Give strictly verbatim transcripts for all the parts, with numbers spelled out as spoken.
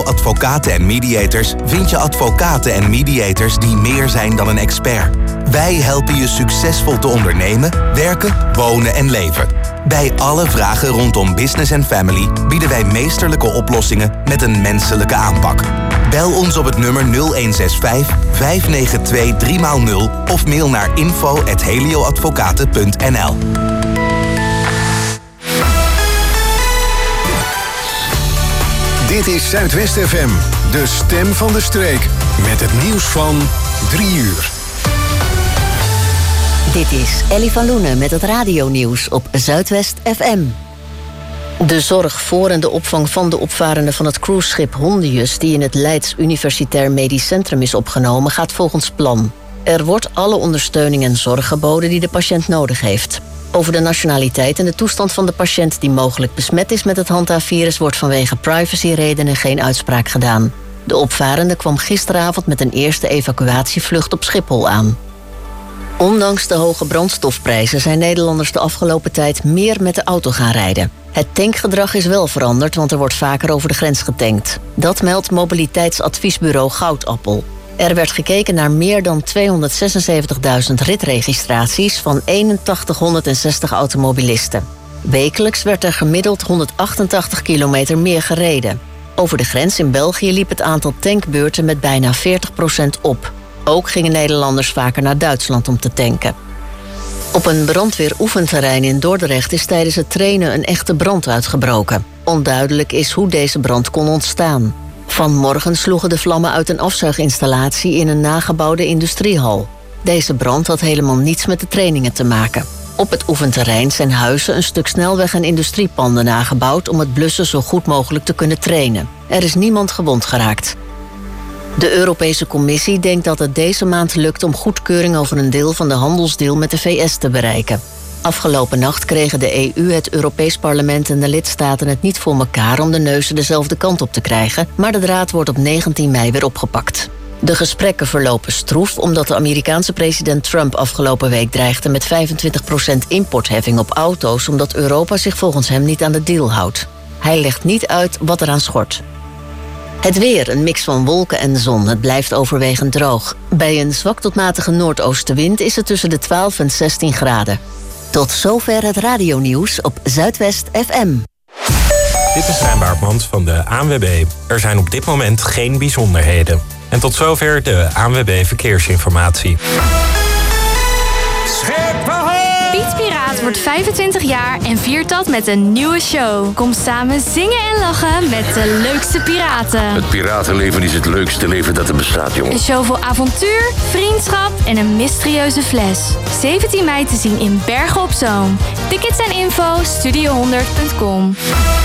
Advocaten en Mediators vind je advocaten en mediators die meer zijn dan een expert. Wij helpen je succesvol te ondernemen, werken, wonen en leven. Bij alle vragen rondom business en family bieden wij meesterlijke oplossingen met een menselijke aanpak. Bel ons op het nummer nul een zes vijf, vijf negen twee, drie nul of mail naar info at helioadvocaten punt n l. Dit is Zuidwest F M, de stem van de streek. Met het nieuws van drie uur. Dit is Ellie van Loenen met het radionieuws op Zuidwest F M. De zorg voor en de opvang van de opvarenden van het cruiseschip Hondius, die in het Leids Universitair Medisch Centrum is opgenomen, gaat volgens plan. Er wordt alle ondersteuning en zorg geboden die de patiënt nodig heeft. Over de nationaliteit en de toestand van de patiënt die mogelijk besmet is met het Hanta-virus wordt vanwege privacyredenen geen uitspraak gedaan. De opvarende kwam gisteravond met een eerste evacuatievlucht op Schiphol aan. Ondanks de hoge brandstofprijzen zijn Nederlanders de afgelopen tijd meer met de auto gaan rijden. Het tankgedrag is wel veranderd, want er wordt vaker over de grens getankt. Dat meldt mobiliteitsadviesbureau Goudappel. Er werd gekeken naar meer dan tweehonderdzesenzeventigduizend ritregistraties van eenentachtighonderdzestig automobilisten. Wekelijks werd er gemiddeld honderdachtentachtig kilometer meer gereden. Over de grens in België liep het aantal tankbeurten met bijna veertig procent op. Ook gingen Nederlanders vaker naar Duitsland om te tanken. Op een brandweeroefenterrein in Dordrecht is tijdens het trainen een echte brand uitgebroken. Onduidelijk is hoe deze brand kon ontstaan. Vanmorgen sloegen de vlammen uit een afzuiginstallatie in een nagebouwde industriehal. Deze brand had helemaal niets met de trainingen te maken. Op het oefenterrein zijn huizen, een stuk snelweg en industriepanden nagebouwd om het blussen zo goed mogelijk te kunnen trainen. Er is niemand gewond geraakt. De Europese Commissie denkt dat het deze maand lukt om goedkeuring over een deel van de handelsdeal met de V S te bereiken. Afgelopen nacht kregen de E U, het Europees Parlement en de lidstaten het niet voor elkaar om de neuzen dezelfde kant op te krijgen, maar de draad wordt op negentien mei weer opgepakt. De gesprekken verlopen stroef omdat de Amerikaanse president Trump afgelopen week dreigde met vijfentwintig procent importheffing op auto's omdat Europa zich volgens hem niet aan de deal houdt. Hij legt niet uit wat eraan schort. Het weer, een mix van wolken en zon. Het blijft overwegend droog. Bij een zwak tot matige noordoostenwind is het tussen de twaalf en zestien graden. Tot zover het radionieuws op Zuidwest F M. Dit is Rijn Baartmans van de A N W B. Er zijn op dit moment geen bijzonderheden. En tot zover de A N W B Verkeersinformatie. Piet Piraat wordt vijfentwintig jaar en viert dat met een nieuwe show. Kom samen zingen en lachen met de leukste piraten. Het piratenleven is het leukste leven dat er bestaat, jongen. Een show vol avontuur, vriendschap en een mysterieuze fles. zeventien mei te zien in Bergen op Zoom. Tickets en info studio honderd punt com.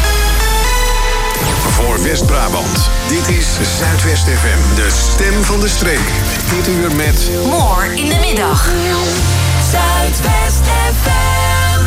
Voor West-Brabant, dit is Zuidwest F M, de stem van de streek. Dit uur met... More in de middag. Zuidwest F M.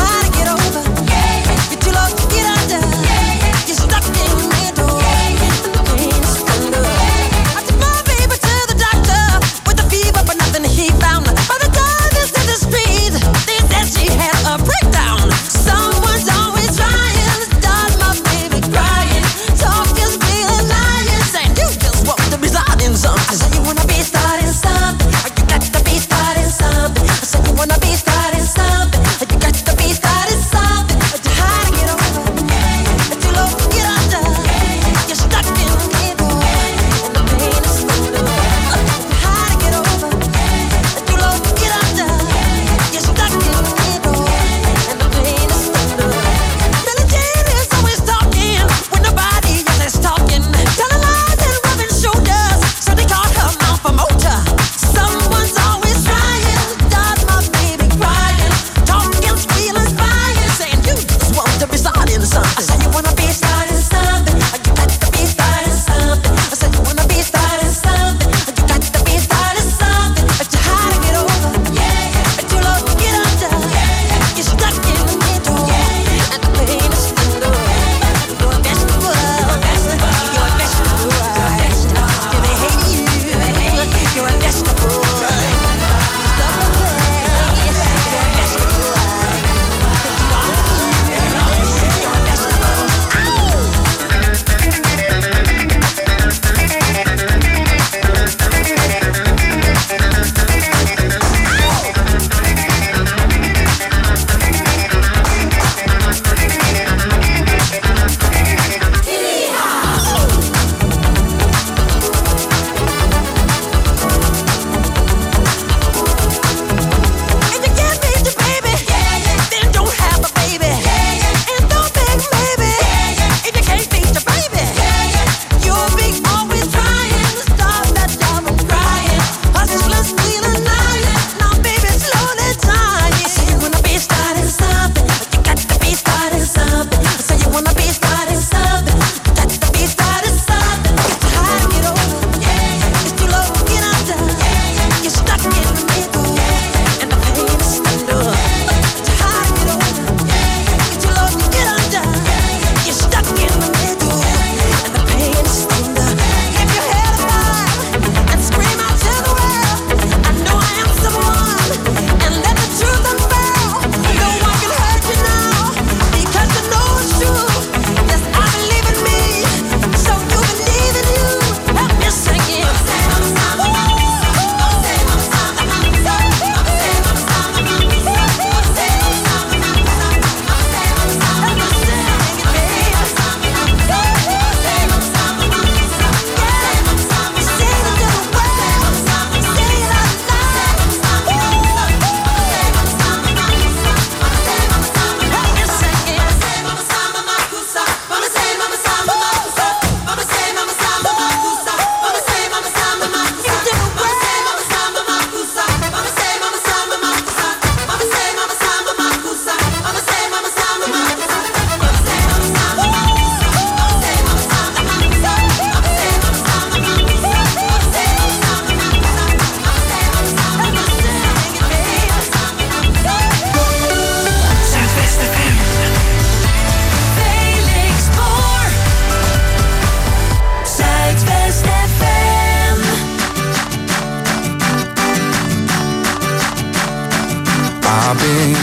Get over. Yeah, you're too low to get under. Yeah, you're stuck in the middle. Yeah,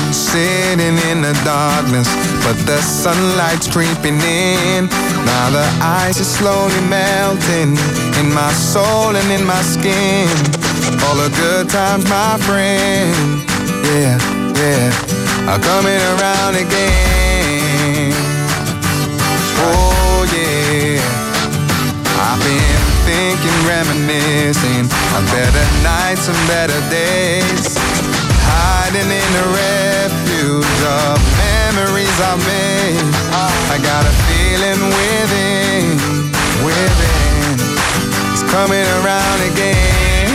sitting in the darkness, but the sunlight's creeping in. Now the ice is slowly melting in my soul and in my skin. All the good times, my friend, yeah, yeah, are coming around again. Oh yeah, I've been thinking, reminiscing of better nights and better days, hiding in the refuge of memories I've made. I got a feeling within, within, it's coming around again.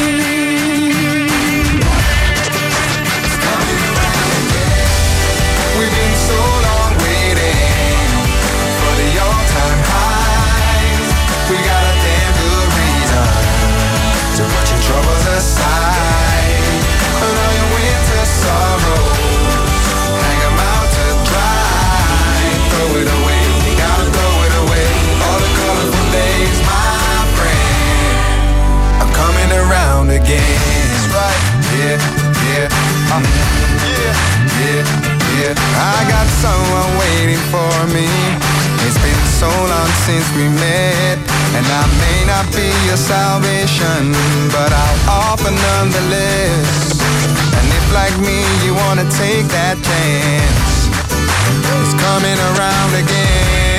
It's coming around again. We've been so long waiting for the all-time highs. We got a damn good reason to put your troubles aside. And all your winter sorrows, hang them out to dry. Throw it away, you gotta throw it away. All the colorful days, my friend, are coming around again. That's right, yeah, yeah, um, yeah, yeah, yeah. I got someone waiting for me. It's been so long since we met, and I may not be your salvation, but I'll offer nonetheless. And if like me you wanna take that chance, it's coming around again.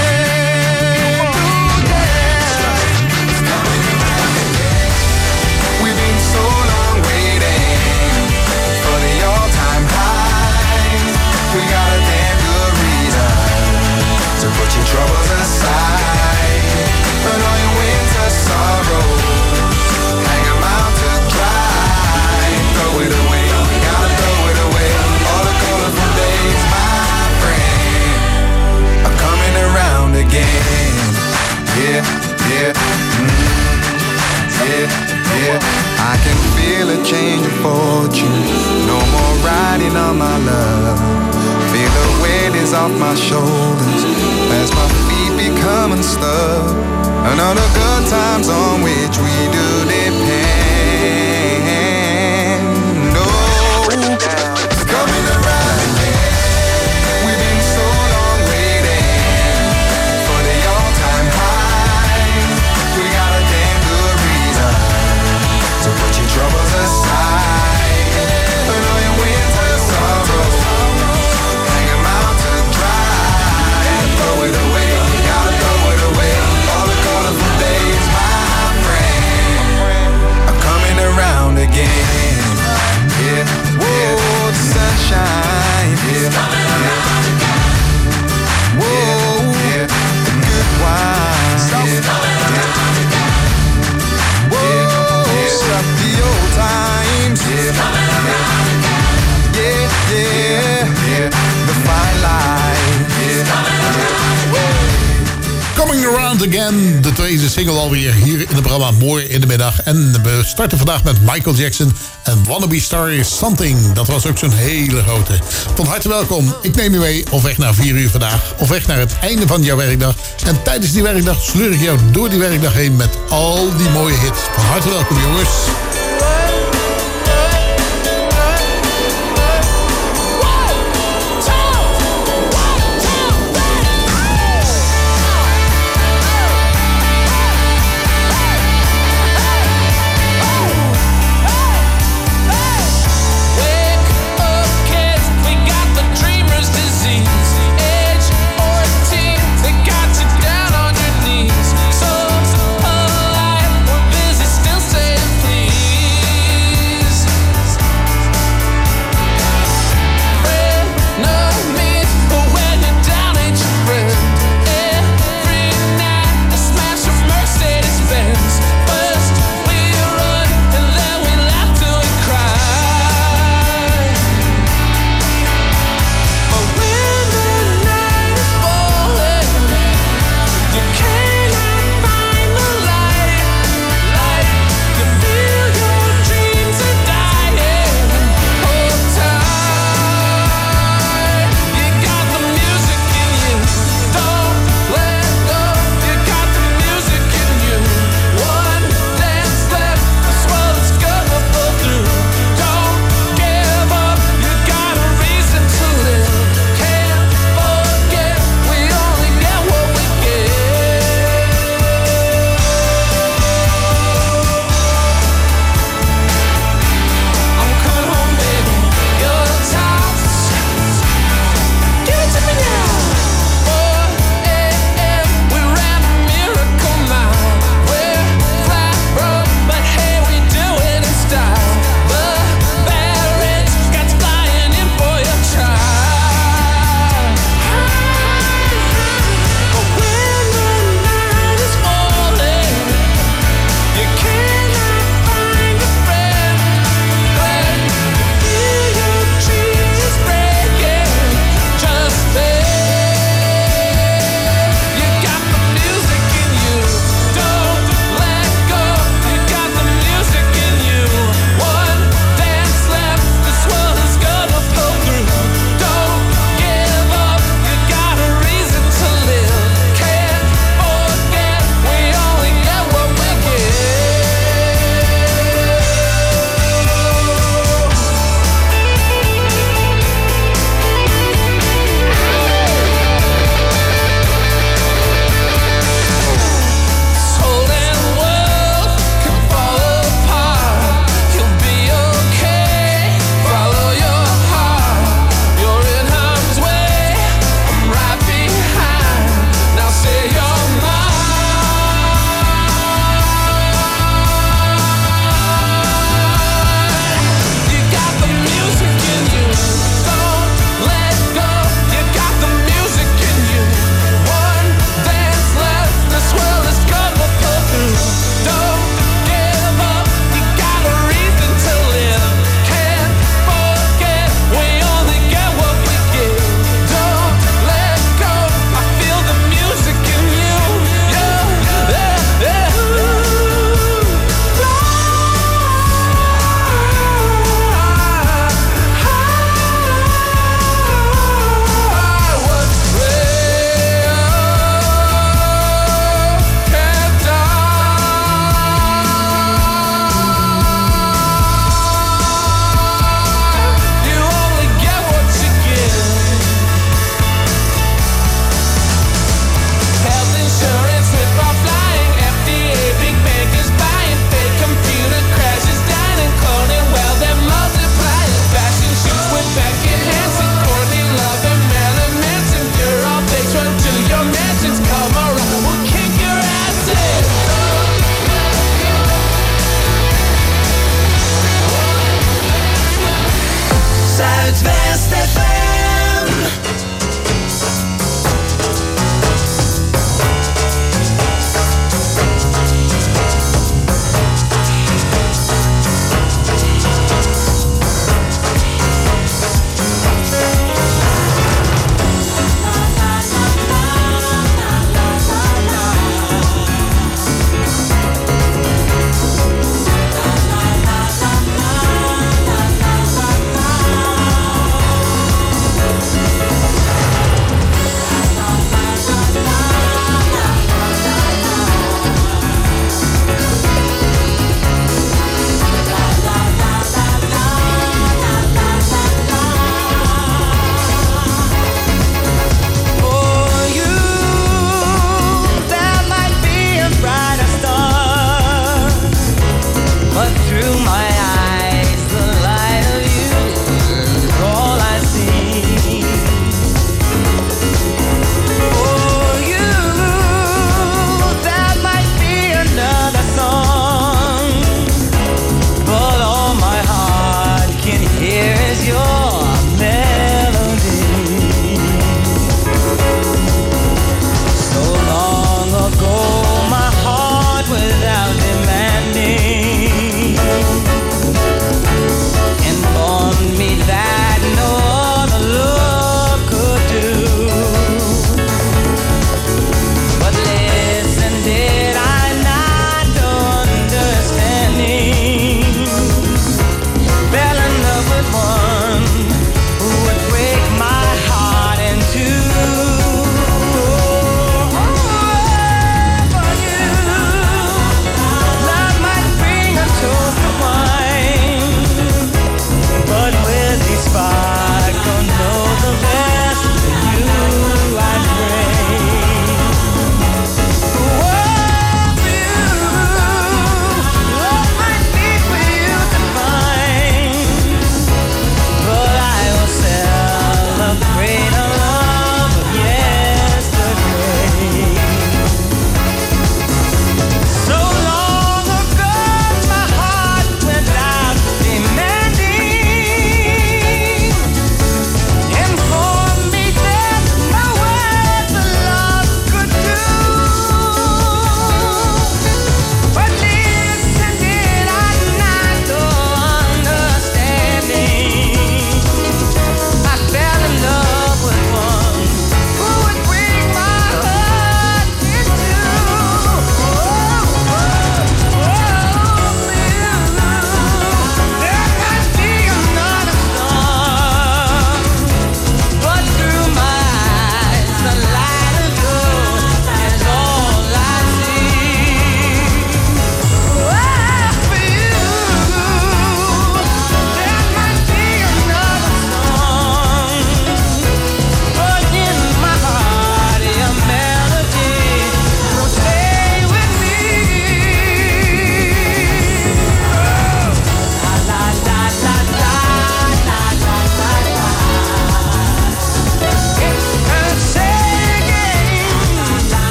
It's coming around again. We've been so long waiting for the all-time highs. We got a damn good reason to put your troubles aside. But all your winter sorrows, hang them out to dry. Throw it away, you gotta throw it away. All the colorful days, my friend, are coming around again. Yeah, yeah, mm, yeah, yeah. I can feel a change of fortune. No more riding on my love. Feel the weight is off my shoulders as my feet become unstuck. And all the good times on which we do depend. Oh, it's coming around again. We've been so long waiting for the all-time highs. We got a damn good reason to put your troubles aside. And all your winter sorrows, hang them out to dry. Throw it away, you gotta throw it away. All the colorful days, my friend, are coming around again. Yeah, yeah, the sunshine, yeah, yeah. Whoa, yeah, the good wine, yeah, yeah. Whoa, yeah, the old times, yeah, yeah, yeah, yeah, the fine line, yeah, yeah. Coming Around Again, de tweede single alweer hier in het programma Mooi in de Middag. En we starten vandaag met Michael Jackson en Wannabe Star is Something. Dat was ook zo'n hele grote. Van harte welkom. Ik neem je mee op weg naar vier uur vandaag. Op weg naar het einde van jouw werkdag. En tijdens die werkdag sleur ik jou door die werkdag heen met al die mooie hits. Van harte welkom, jongens. Alive, we're busy, still staying, please.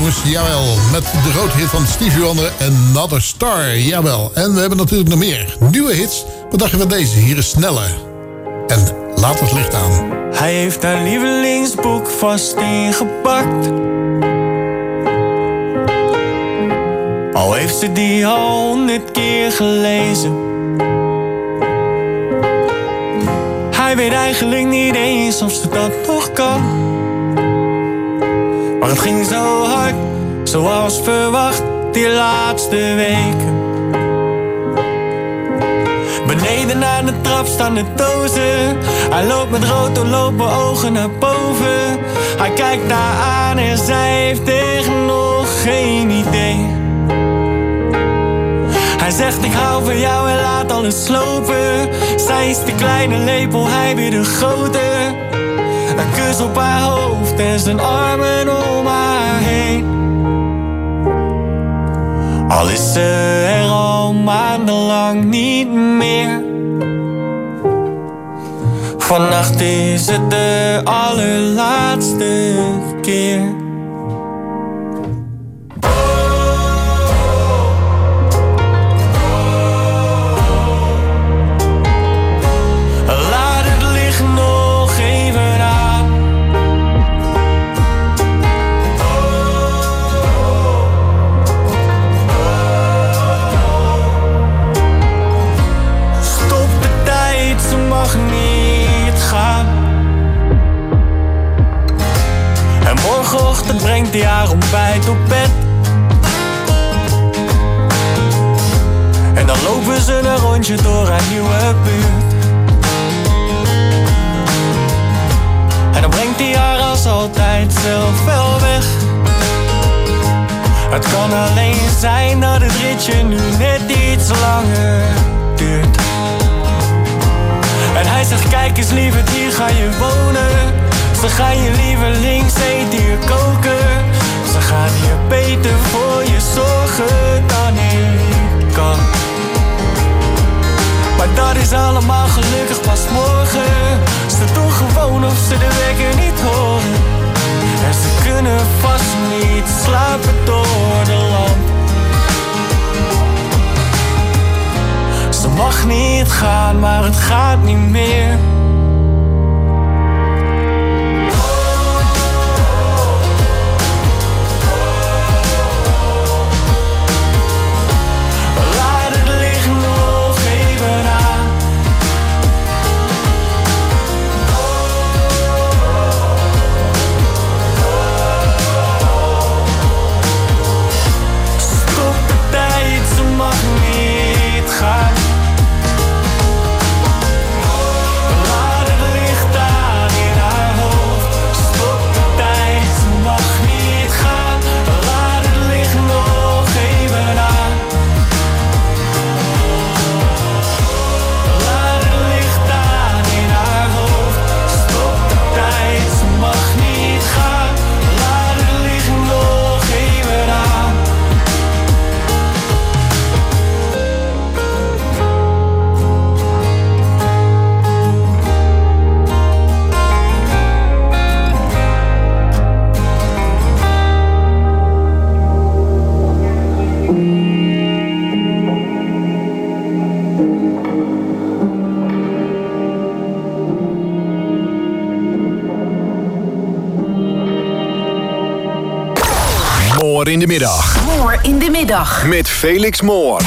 Numbers, jawel. Met de grote hit van Stevie Wonder, Another Star, jawel. En we hebben natuurlijk nog meer nieuwe hits. Wat dacht je van deze? Hier is Snelle. En Laat het licht aan. Hij heeft haar lievelingsboek vast ingepakt. Al heeft ze die al honderd keer gelezen. Hij weet eigenlijk niet eens of ze dat nog kan. Maar het ging zo hard, zoals verwacht, die laatste weken. Beneden aan de trap staan de dozen. Hij loopt met rood doorlopen ogen naar boven. Hij kijkt haar aan en zij heeft echt nog geen idee. Hij zegt ik hou van jou en laat alles slopen. Zij is de kleine lepel, hij weer de grote. Een kus op haar hoofd en zijn armen om haar heen. Al is ze er al maandenlang niet meer. Vannacht is het de allerlaatste keer. Laat het licht nog even aan. Stop de tijd, ze mag niet gaan. En morgenochtend brengt hij haar ontbijt op bed. En dan lopen ze een rondje door haar nieuwe buurt. En dan brengt hij haar als altijd zelf wel weg. Het kan alleen zijn dat het ritje nu net iets langer duurt. En hij zegt kijk eens lieverd, hier ga je wonen. Ze gaan je lievelings eten hier koken. Ze gaan hier beter voor je zorgen dan ik kan. Maar dat is allemaal gelukkig pas morgen. Ze doen gewoon of ze de wekker niet horen. En ze kunnen vast niet slapen door de lamp. Ze mag niet gaan, maar het gaat niet meer. Moor in de middag. Moor in de middag. Met Felix Moor.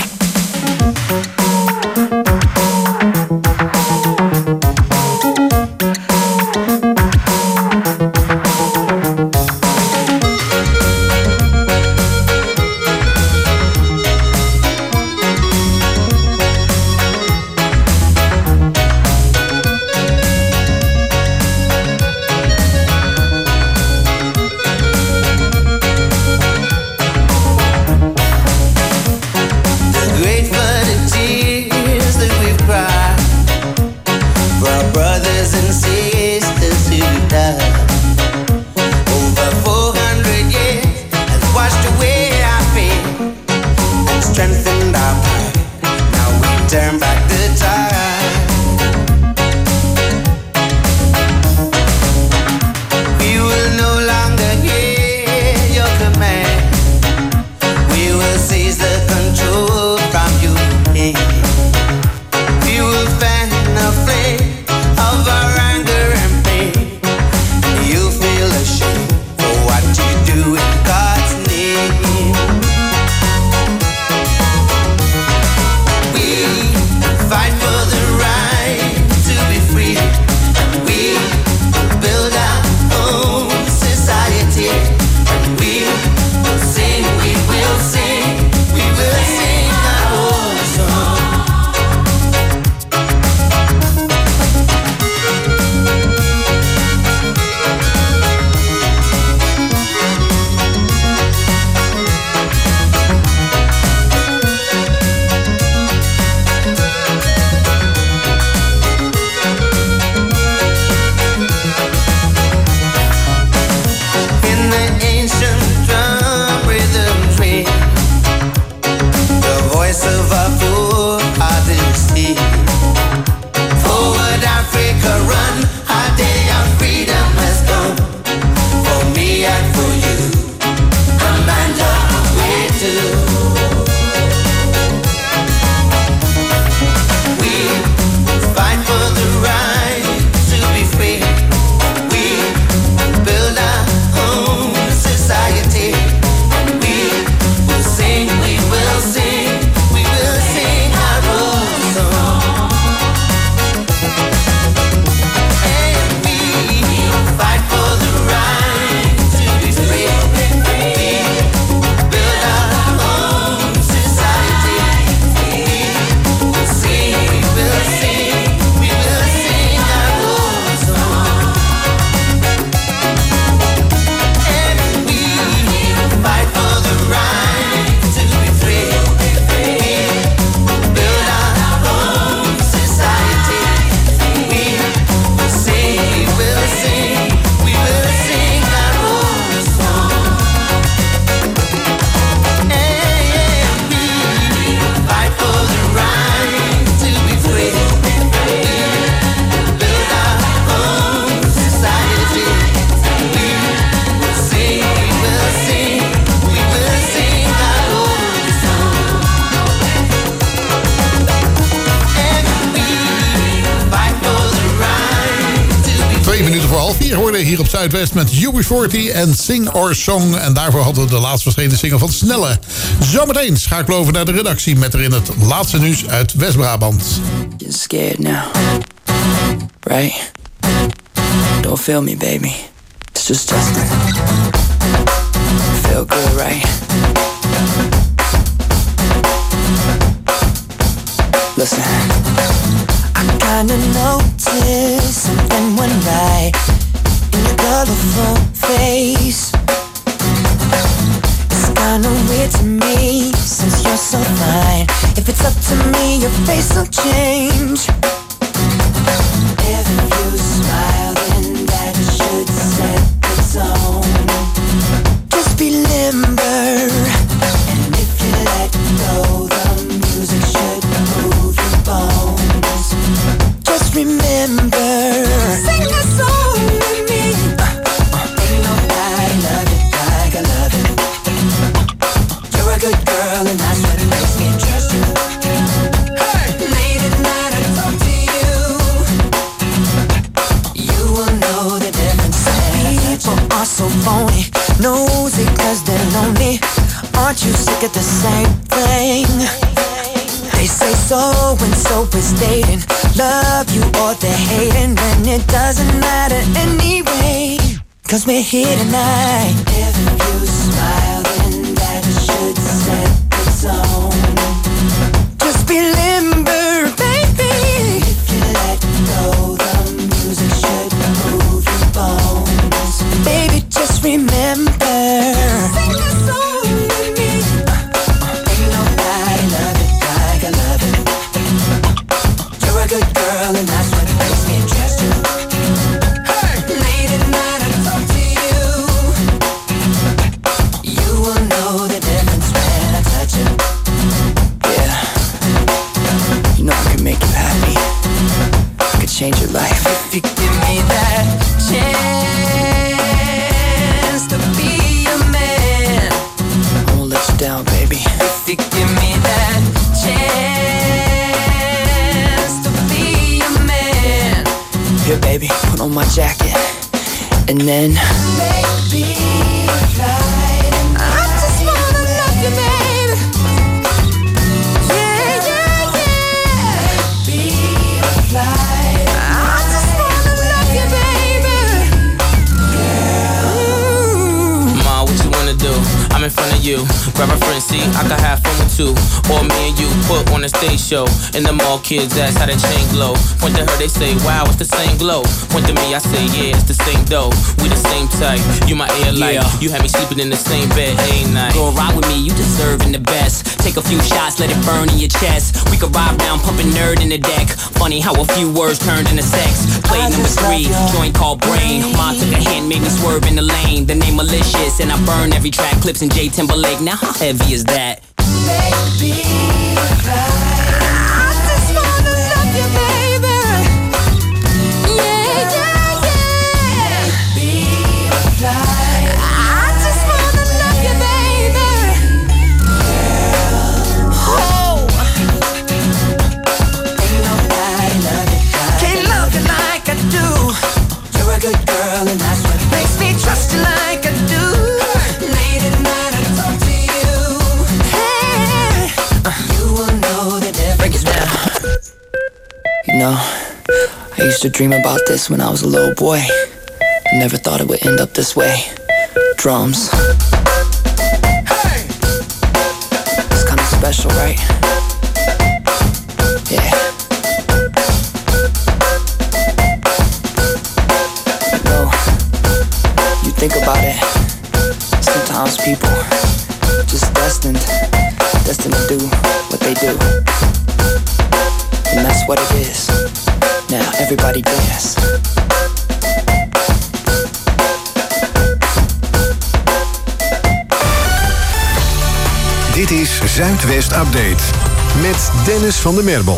weer hoorde hier op Zuidwest met U B veertig en Sing Our Song. En daarvoor hadden we de laatst verschenen single van Snelle. Zometeen schakelen we over naar de redactie met erin het laatste nieuws uit West-Brabant. You're scared now, right? Don't feel me, baby. It's just Justin. Feel good, right? Listen, I kinda noticed something went right in your colorful face. It's kinda weird to me since you're so fine. If it's up to me, your face will change. If you smile, then that should set the tone. Just be limber, and if you let go, the music should move your bones. Just remember, sing a song with me. uh, uh, Ain't nobody love it like I love it. You're a good girl and that's what makes me trust you. Hey, late at night I talk to you. You will know the difference. People are so phony, nosy cause they're lonely. Aren't you sick of the same thing? They say so and so is dating, love you or they're hating, and it doesn't matter anyway, cause we're here tonight. If you smile, then that should set the tone. Just be limber, baby. If you let go, the music should move your bones. Baby, just remember, sing a song with me. Ain't nobody love it like I love it. You're a good girl and that's what makes me trust you. Hey, late at night I talk to you. You will know the difference when I touch you. Yeah, you know I can make you happy. I could change your life if you give me that chance to be a man. I won't let you down, baby. If you give me that chance to be a man. Here, baby, put on my jacket, and then maybe fly. I just wanna love you, baby. Yeah, yeah, yeah. Be fly. I just wanna love you, baby. Girl. Ma, what you wanna do? I'm in front of you. Grab a friend, see, I can have fun with two. Or me and you put on a stage show. In the mall, kids ask how that chain glow. Point to her, they say, wow, it's the same glow. Point to me, I say, yeah, it's the same dough. We the same type, you my air light. Yeah. You had me sleeping in the same bed, ain't night. Go ride with me, you deserving the best. Take a few shots, let it burn in your chest. We could ride round, pumping nerd in the deck. Funny how a few words turned into sex. Play number three, joint called Brain. Mom took a hand, made me swerve in the lane. The name malicious, and I burn every track. Clips in J Timberlake, now how heavy is that? Baby, I just wanna love you, baby. Yeah, yeah, yeah. Baby, fly. I just wanna love you, baby. Girl, oh. Ain't nobody love you like, can't love you like I do. You're a good girl and that's what makes me trust you like I do. Late at night I talk to you. Hey, you will know the difference. Break it down. You know, I used to dream about this when I was a little boy. I never thought it would end up this way. Drums. Hey! It's kinda special, right? Yeah. You know, you think about it, sometimes people just destined, destined to do what they do. And that's what it is. Now everybody dance. Dit is Zuidwest Update met Dennis van der Merbel.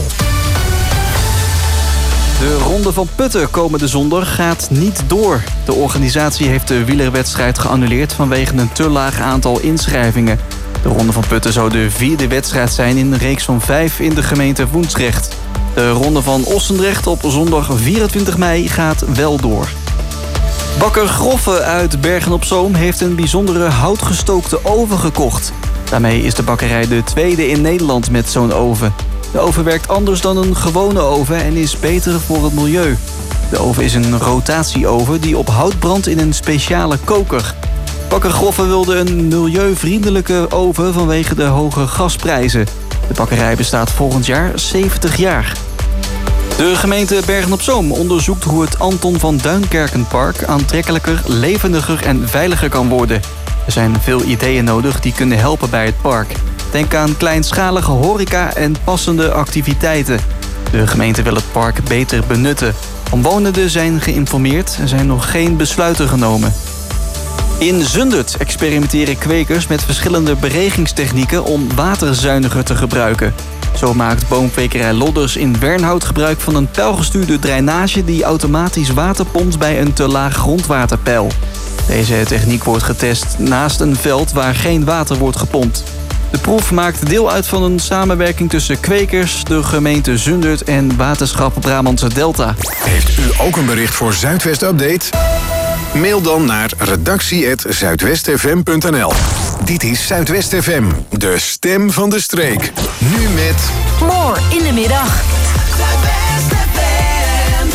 De Ronde van Putten komende zondag gaat niet door. De organisatie heeft de wielerwedstrijd geannuleerd vanwege een te laag aantal inschrijvingen. De Ronde van Putten zou de vierde wedstrijd zijn in een reeks van vijf in de gemeente Woensdrecht. De Ronde van Ossendrecht op zondag vierentwintig mei gaat wel door. Bakker Groffe uit Bergen-op-Zoom heeft een bijzondere houtgestookte oven gekocht. Daarmee is de bakkerij de tweede in Nederland met zo'n oven. De oven werkt anders dan een gewone oven en is beter voor het milieu. De oven is een rotatieoven die op hout brandt in een speciale koker. Bakker Groffe wilde een milieuvriendelijke oven vanwege de hoge gasprijzen. De bakkerij bestaat volgend jaar zeventig jaar. De gemeente Bergen-op-Zoom onderzoekt hoe het Anton van Duinkerkenpark aantrekkelijker, levendiger en veiliger kan worden. Er zijn veel ideeën nodig die kunnen helpen bij het park. Denk aan kleinschalige horeca en passende activiteiten. De gemeente wil het park beter benutten. Omwonenden zijn geïnformeerd, er zijn nog geen besluiten genomen. In Zundert experimenteren kwekers met verschillende beregingstechnieken om waterzuiniger te gebruiken. Zo maakt boomkwekerij Lodders in Wernhout gebruik van een pijlgestuurde drainage die automatisch water pompt bij een te laag grondwaterpeil. Deze techniek wordt getest naast een veld waar geen water wordt gepompt. De proef maakt deel uit van een samenwerking tussen kwekers, de gemeente Zundert en Waterschap Brabantse Delta. Heeft u ook een bericht voor Zuidwest Update? Mail dan naar redactie apenstaartje zuidwestfm punt n l. Dit is Zuidwest F M, de stem van de streek. Nu met... More in de middag. Zuidwest F M.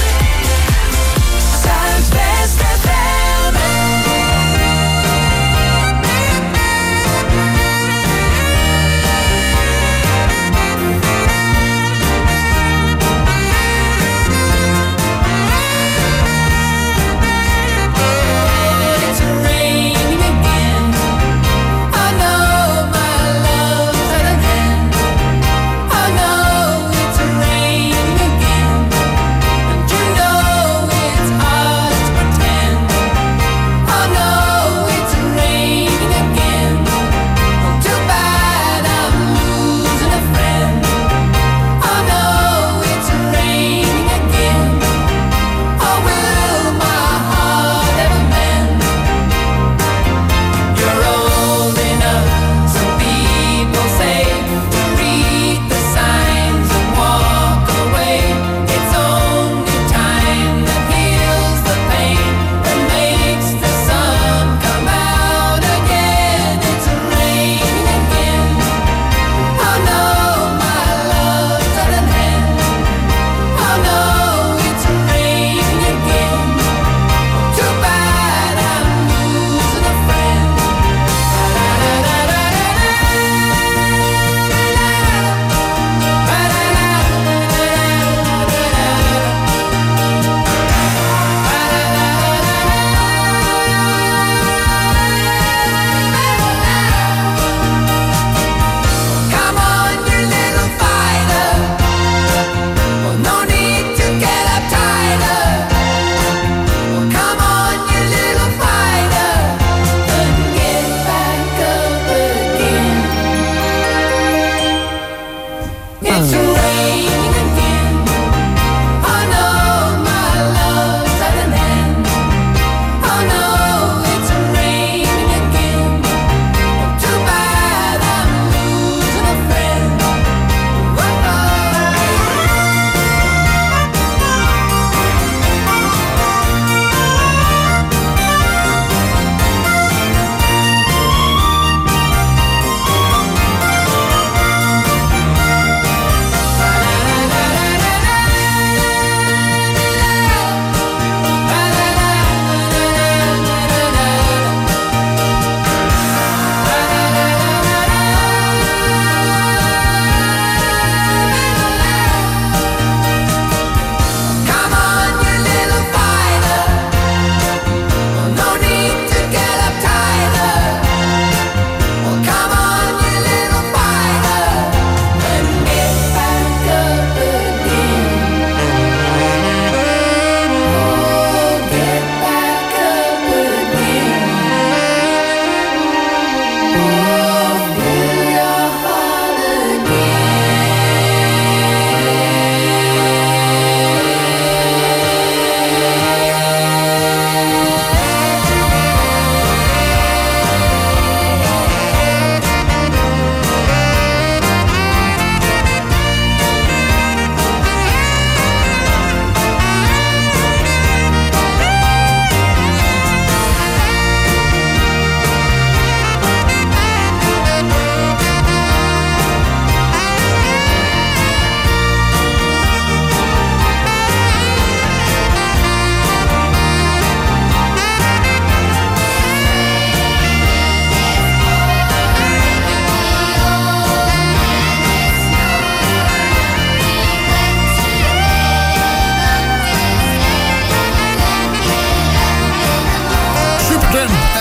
Zuidwest F M. Rain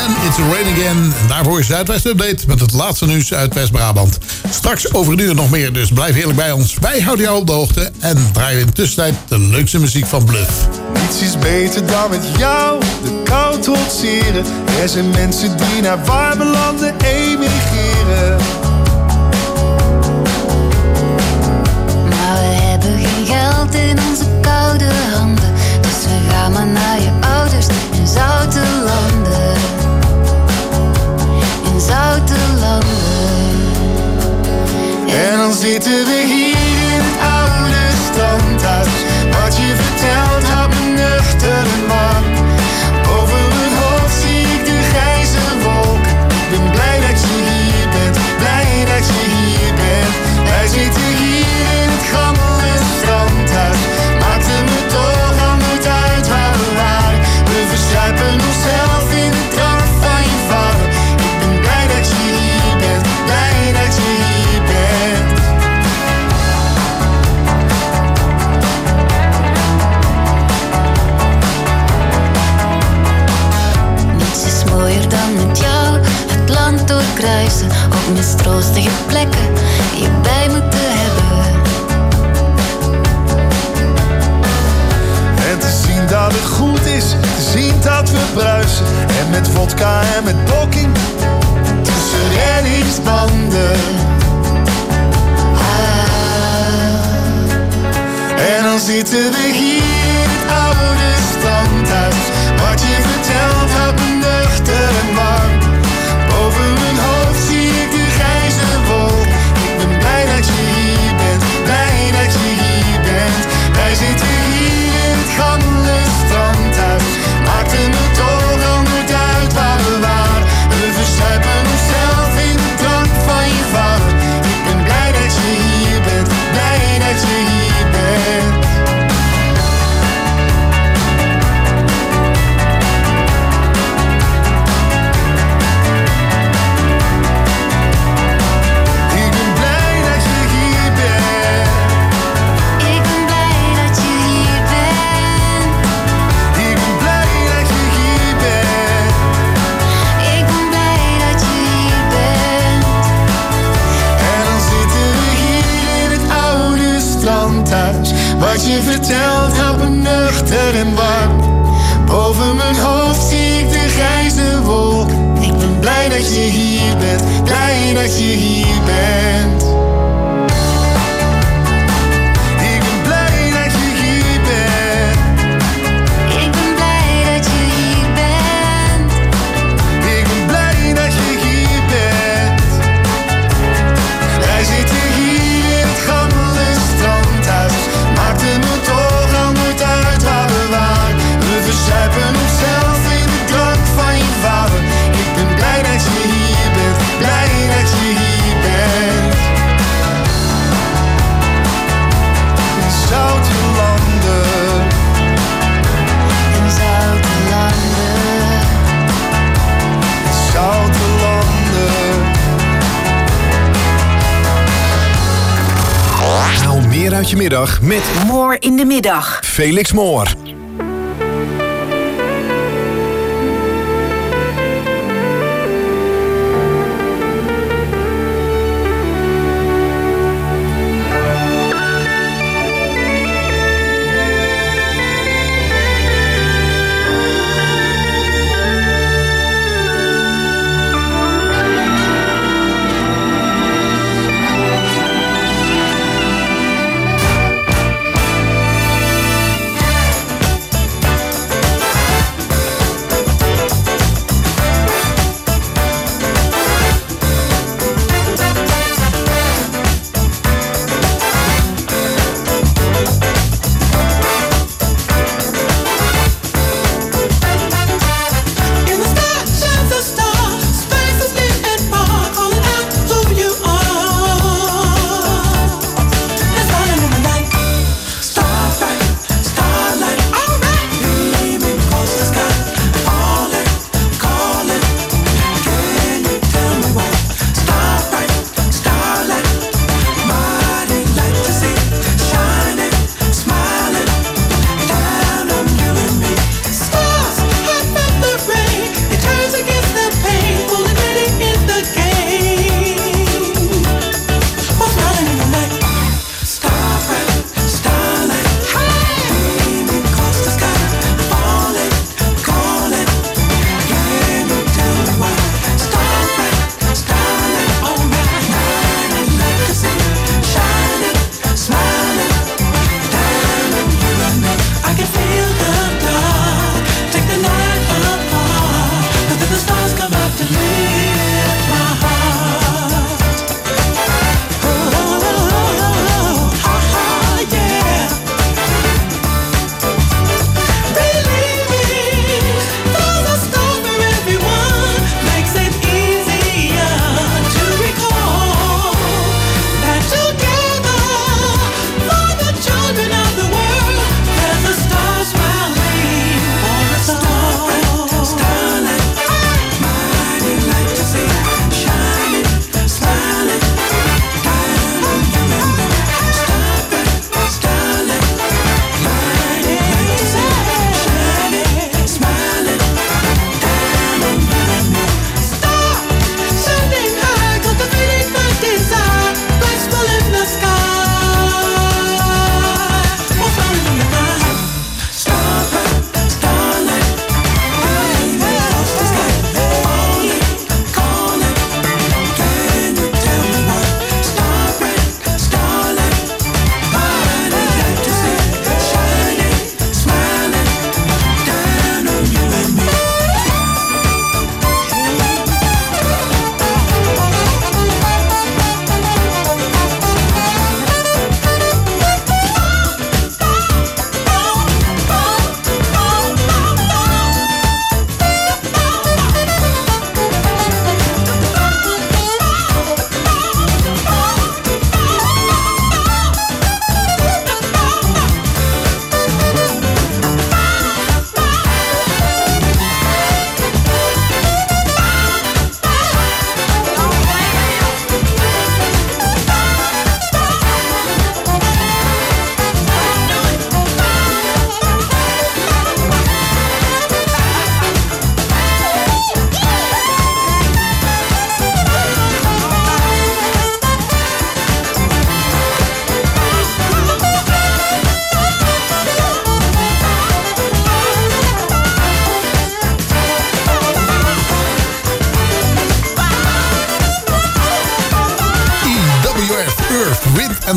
En It's Rain Again. En daarvoor is Zuidwest Update met het laatste nieuws uit West-Brabant. Straks over een uur nog meer, dus blijf heerlijk bij ons. Wij houden jou op de hoogte en draaien in de tussentijd de leukste muziek van Bluff. Niets is beter dan met jou de kou trotseren. Er zijn mensen die naar warme landen emigreren. Maar we hebben geen geld in onze koude handen. Dus we gaan maar naar je ouders in zoute landen. In zoute landen. En dan zitten we hier in het oude standhuis. Wat je vertelt houdt me nuchter en warm. Over mijn hoofd zie ik de grijze wolken. Ik ben blij dat je hier bent, blij dat je hier bent. Wij zitten hier in het gammele strandhuis. Maakte me toch al nooit uit waar we waren. We verzuipen onszelf in de drank van je vader. Ik ben blij dat je hier bent, blij dat je hier bent. Niets is mooier dan met jou het land doorkruisen. Op mistroostige plekken je bij moeten hebben. En te zien dat het goed is, te zien dat we bruisen. En met vodka en met blokking tussen reddingsbanden. Ah. En dan zitten we hier in het oude standhuis. Wat je vertelt houdt me nuchter en warm. Boven mijn hoofd zie ik de grijze wolk. Ik ben blij dat je hier bent, blij dat je hier bent. Wij zitten hier in het gammele strandhuis. Maakte me toch al nooit uit waar we waren. We verzuipen onszelf in de drank van je vader. Ik ben blij dat je hier bent, blij dat je hier bent. Wat je vertelt houdt me nuchter en warm. Boven mijn hoofd zie ik de grijze wolk. Ik ben blij dat je hier bent, blij dat je hier bent. Ik ben blij dat je hier bent. Ik ben blij dat je hier bent. Ik ben blij dat je hier bent. Wij zitten hier in het gammele strandhuis. Maakte me toch al nooit uit waar we waren. We verzuipen onszelf in de drank van je vader. Ik ben blij dat je hier bent, blij dat je hier bent. In zoute landen. In zoute landen. In zoute landen. Haal meer uit je middag met Moor in de middag. Felix Moor.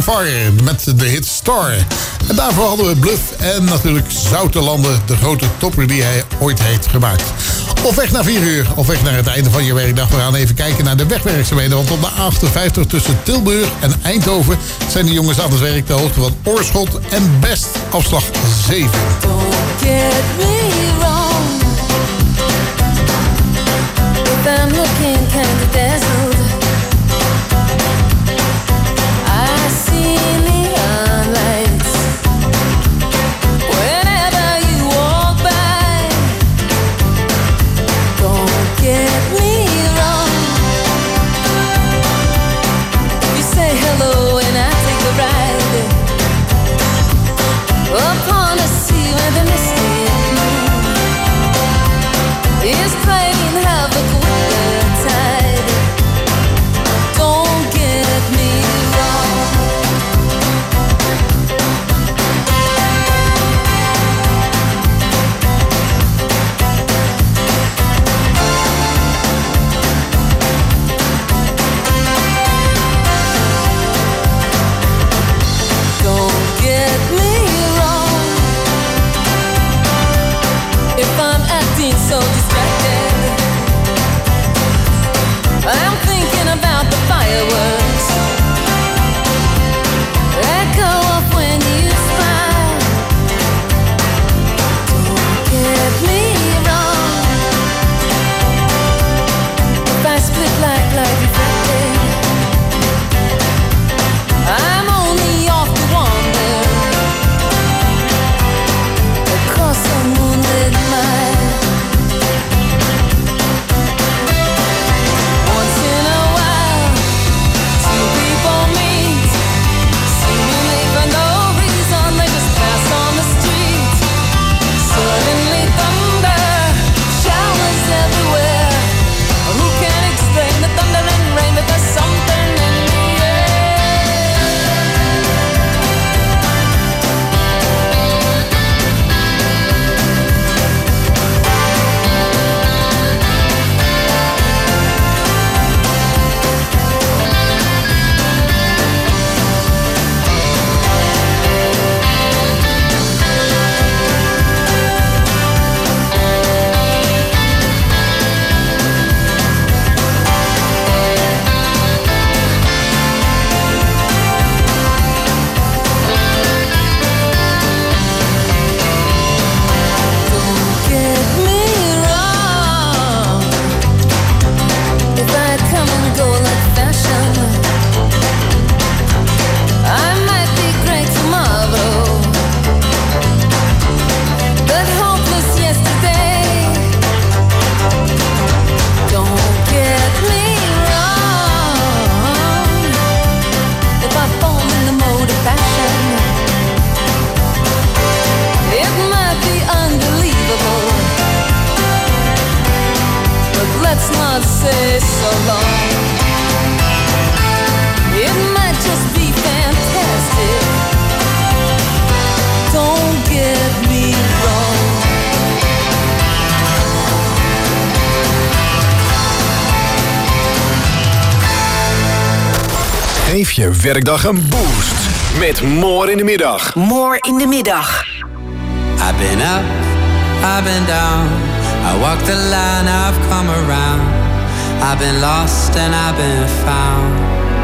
on Fire met de hit Star. En daarvoor hadden we Bluff en natuurlijk Zoutelanden, de grote topper die hij ooit heeft gemaakt. Op weg naar vier uur, op weg naar het einde van je werkdag. We gaan even kijken naar de wegwerkzaamheden. Want op de A achtenvijftig tussen Tilburg en Eindhoven zijn de jongens aan het werk ter hoogte van Oorschot en Best, afslag zeven. Don't get me wrong, if I'm looking kinda dazzled, I see neon lights whenever you walk by. Don't get me wrong, you say hello and I take a ride upon a sea where the misty moon is playing havoc with the tide. Don't get me wrong, don't get me wrong, if I'm acting so distracted, I'm thinking about the fireworks that go off when you smile. Don't get me wrong, if I split like light reflected, I'm only off to wander across a moonlit mile. Once in a while, two people meet, seemingly for no reason, they just pass on the street. Suddenly thunder, showers everywhere. Who can explain the thunder and rain, but there's something in the air. Don't get me wrong, if I come and go like fashion, I might be great tomorrow, but hopeless yesterday. Don't get me wrong, if I fall in the mode of fashion, it might be unbelievable, but let's not say so long. It might just be fantastic. Don't get me wrong. Geef je werkdag een boost met More in de middag. More in de middag. I've been up, I've been down, I walked the line, I've come around, I've been lost and I've been found.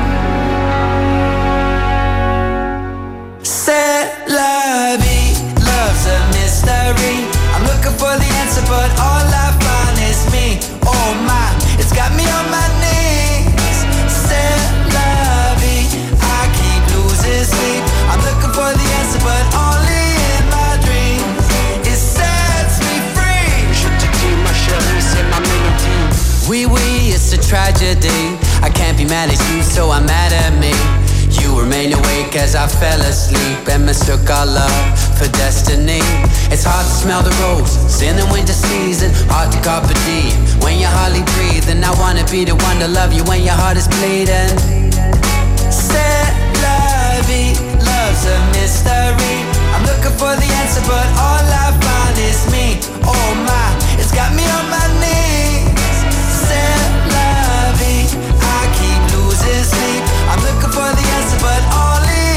C'est la vie, love's a mystery, I'm looking for the answer but all I find is me. Oh my, it's got me on my knees. C'est la vie, I keep losing sleep, I'm looking for the answer but only in my dreams. It sets me free. Je te dis ma chérie, c'est ma mélodie. Oui oui, it's a tragedy, I can't be mad at you so I'm mad at me. You remain awake as I fell asleep and mistook our love for destiny. It's hard to smell the roses in the winter season, hard to carpe diem when you're hardly breathing. I wanna be the one to love you when your heart is bleeding. C'est la vie, love's a mystery, I'm looking for the answer but all I find is me. Oh my, it's got me on my knees. C'est la vie, I keep losing sleep, I'm looking for the answer but only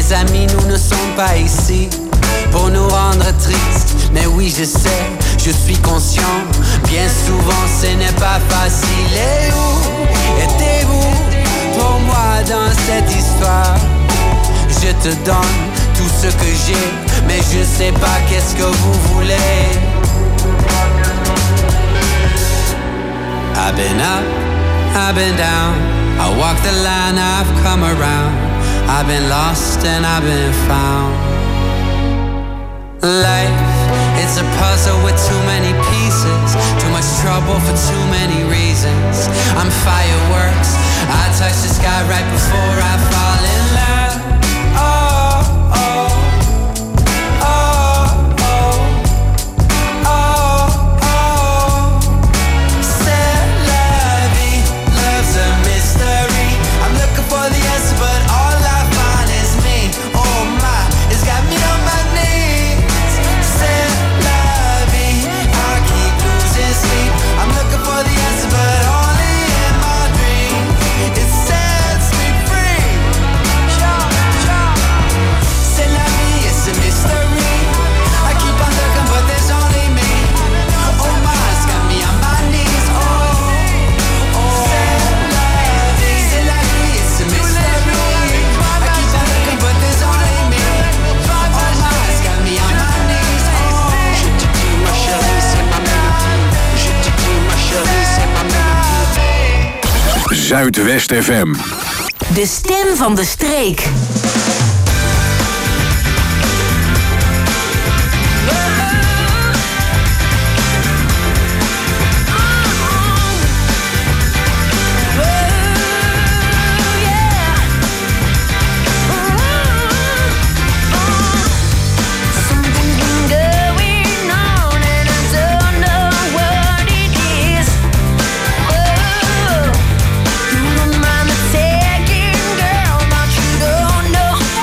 Les amis, nous ne sommes pas ici pour nous rendre tristes. Mais oui, je sais, je suis conscient. Bien souvent, ce n'est pas facile. Et où étiez-vous pour moi dans cette histoire? Je te donne tout ce que j'ai, mais je sais pas qu'est-ce que vous voulez. I've been up, I've been down, I walked the line, I've come around. I've been lost and I've been found. Life, it's a puzzle with too many pieces, too much trouble for too many reasons. I'm fireworks, I touch the sky right before I fall in love. Oh, oh, oh, oh, oh, oh. C'est la vie, love's a mystery. I'm looking for the answer, but all I find is me. Oh my, it's got me on my knees. C'est la vie, I keep losing sleep. I'm looking for the answer, but only in my dreams. It sets me free. C'est la vie, it's a mystery. I keep on looking, but there's only me. Oh my, it's got me on my knees. Oh, oh. C'est la vie, c'est la vie, it's a mystery. I keep on looking, but there's only me. Oh my, it's got me on my knees. Oh. Je te dis ma chérie, c'est ma mélodie. Je te dis ma chérie, c'est ma mélodie. Zuidwest F M. De stem van de streek. Taking girl, but you don't know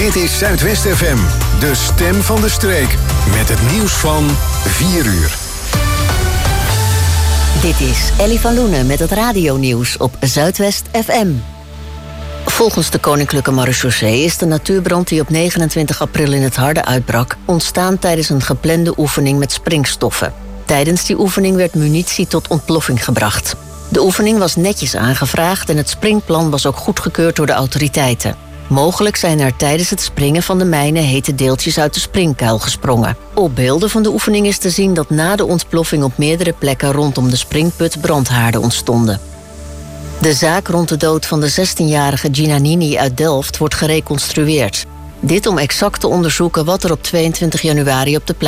Dit is Zuidwest F M, de stem van de streek. Met het nieuws van vier uur. Dit is Ellie van Loenen met het radionieuws op Zuidwest F M. Volgens de Koninklijke Marechaussee is de natuurbrand die op negenentwintig april in het Harde uitbrak ontstaan tijdens een geplande oefening met springstoffen. Tijdens die oefening werd munitie tot ontploffing gebracht. De oefening was netjes aangevraagd en het springplan was ook goedgekeurd door de autoriteiten. Mogelijk zijn er tijdens het springen van de mijnen hete deeltjes uit de springkuil gesprongen. Op beelden van de oefening is te zien dat na de ontploffing op meerdere plekken rondom de springput brandhaarden ontstonden. De zaak rond de dood van de zestienjarige Gina Nini uit Delft wordt gereconstrueerd. Dit om exact te onderzoeken wat er op tweeëntwintig januari op de plaats